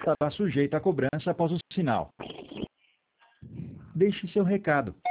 estará sujeita a cobrança após o sinal. Deixe seu recado.